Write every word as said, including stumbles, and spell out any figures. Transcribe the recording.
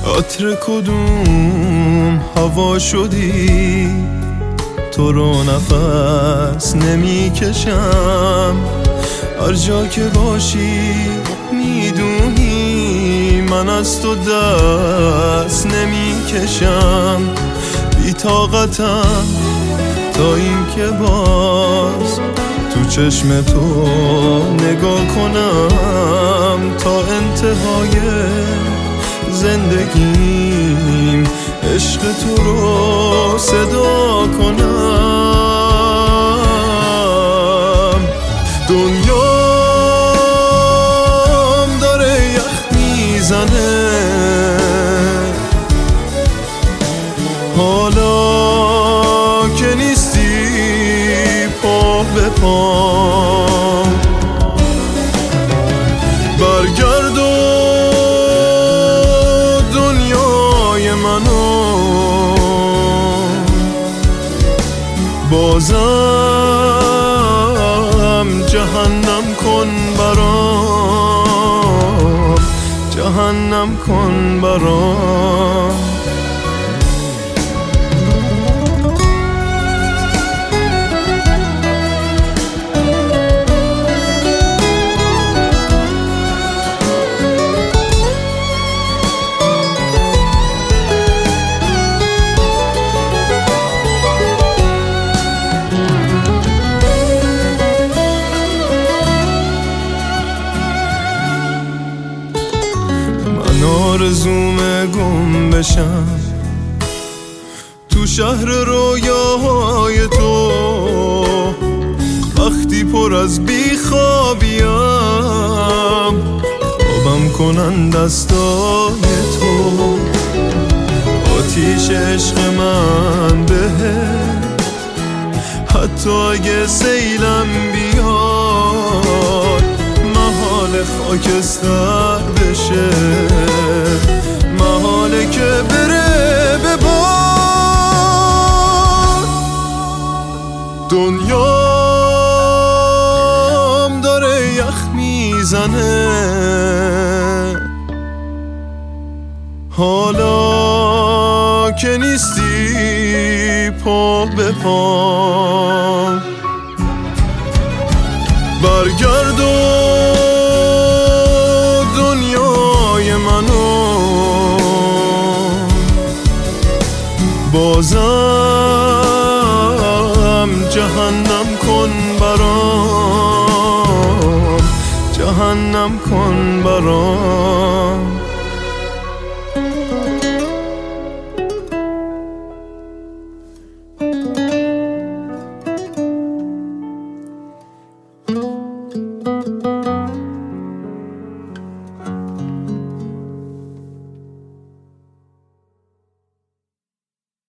عطر کدوم هوا شدی، تو رو نفس نمی کشم. هر جا که باشی میدونی من از تو دست نمی کشم. بی طاقتم تا این که باز تو چشم تو نگاه کنم، تا انتهای زندگیم عشق تو رو صدا کنم. دنیام داره یخ میزنه، حالا که نیستی پا به پام. برگرد و دنیای منو بازم جهنم کن برام، جهنم کن برام. آرزومه گم بشم تو شهر رویاهای تو، وقتی پر از بیخوابیم خوابم کنن دستای تو. آتیش عشق من بهت حتی اگه سیلم بیاد محال خاکستر بشه، محاله که بره به باد. دنیام داره یخ میزنه، حالا که نیستی پا به پام. برگرد و دنیای منو بازم جهنم کن برام، جهنم کن برام.